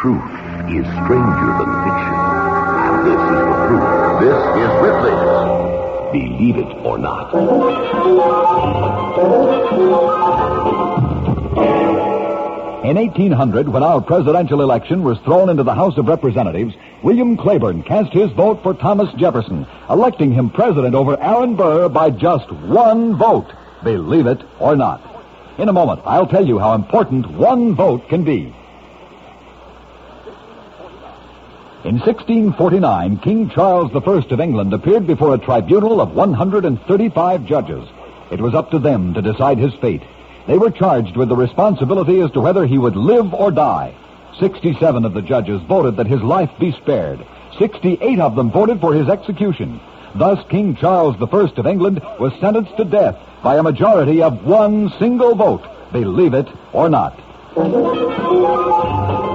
truth is stranger than fiction. And this is the proof. This is Ripley. Believe it or not. In 1800, when our presidential election was thrown into the House of Representatives, William Claiborne cast his vote for Thomas Jefferson, electing him president over Aaron Burr by just one vote. Believe it or not. In a moment, I'll tell you how important one vote can be. In 1649, King Charles I of England appeared before a tribunal of 135 judges. It was up to them to decide his fate. They were charged with the responsibility as to whether he would live or die. 67 of the judges voted that his life be spared. 68 of them voted for his execution. Thus, King Charles I of England was sentenced to death by a majority of one single vote. Believe it or not.